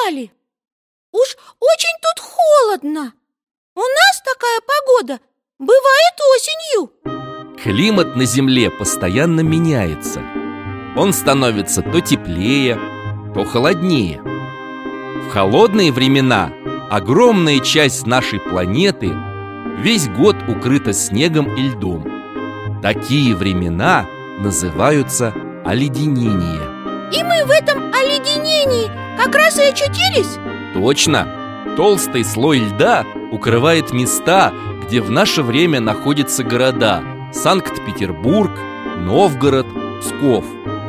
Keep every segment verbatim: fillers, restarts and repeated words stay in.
сказали. Уж очень тут холодно. У нас такая погода бывает осенью. Климат на Земле постоянно меняется. Он становится то теплее, то холоднее. В холодные времена огромная часть нашей планеты весь год укрыта снегом и льдом. Такие времена называются оледенение. И мы в этом оледенении как раз и очутились? Точно! Толстый слой льда укрывает места, где в наше время находятся города Санкт-Петербург, Новгород, Псков.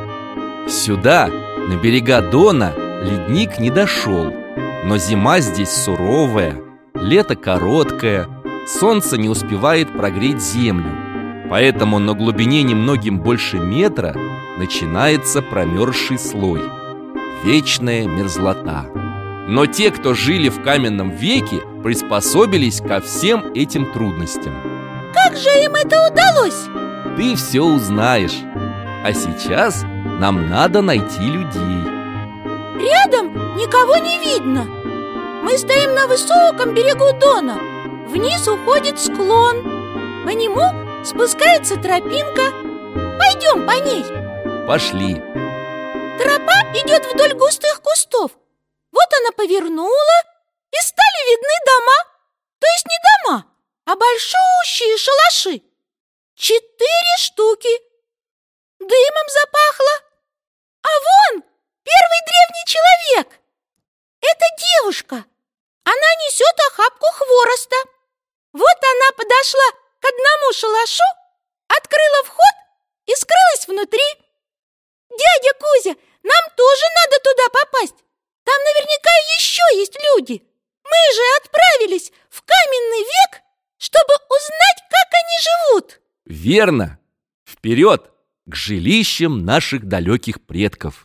Сюда, на берега Дона, ледник не дошел. Но зима здесь суровая, лето короткое, солнце не успевает прогреть землю. Поэтому на глубине немногим больше метра начинается промерзший слой. Вечная мерзлота. Но те, кто жили в каменном веке, приспособились ко всем этим трудностям. Как же им это удалось? Ты все узнаешь. А сейчас нам надо найти людей. Рядом никого не видно. Мы стоим на высоком берегу Дона. Вниз уходит склон. По нему спускается тропинка. Пойдем по ней. Пошли. Тропа идет вдоль густых кустов. Вот она повернула, и стали видны дома. То есть не дома, а большущие шалаши. Четыре штуки. Дымом запахло. А вон первый древний человек. Это девушка. Она несет охапку хвороста. Вот она подошла к одному шалашу, открыла вход и скрылась внутри. Дядя Кузя, нам тоже надо туда попасть. Там наверняка еще есть люди. Мы же отправились в каменный век, чтобы узнать, как они живут. Верно. Вперед к жилищам наших далеких предков.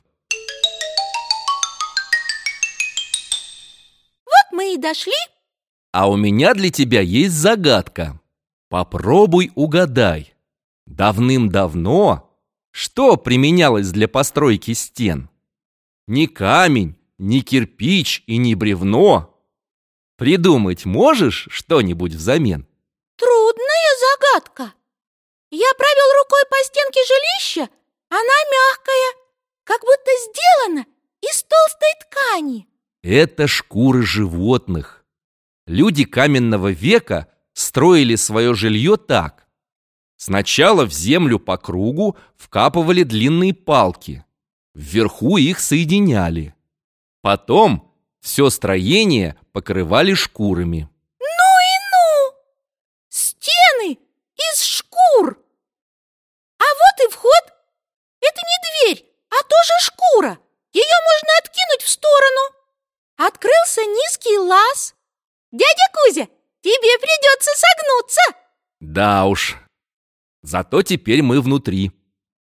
Вот мы и дошли. А у меня для тебя есть загадка. Попробуй угадай. Давным-давно что применялось для постройки стен? Не камень, не кирпич и не бревно. Придумать можешь что-нибудь взамен? Трудная загадка. Я провел рукой по стенке жилища. Она мягкая, как будто сделана из толстой ткани. Это шкуры животных. Люди каменного века строили свое жилье так. Сначала в землю по кругу вкапывали длинные палки. Вверху их соединяли. Потом все строение покрывали шкурами. Ну и ну! Стены из шкур! А вот и вход. Это не дверь, а тоже шкура. Ее можно откинуть в сторону. Открылся низкий лаз. Дядя Кузя, тебе придется согнуться. Да уж. Зато теперь мы внутри.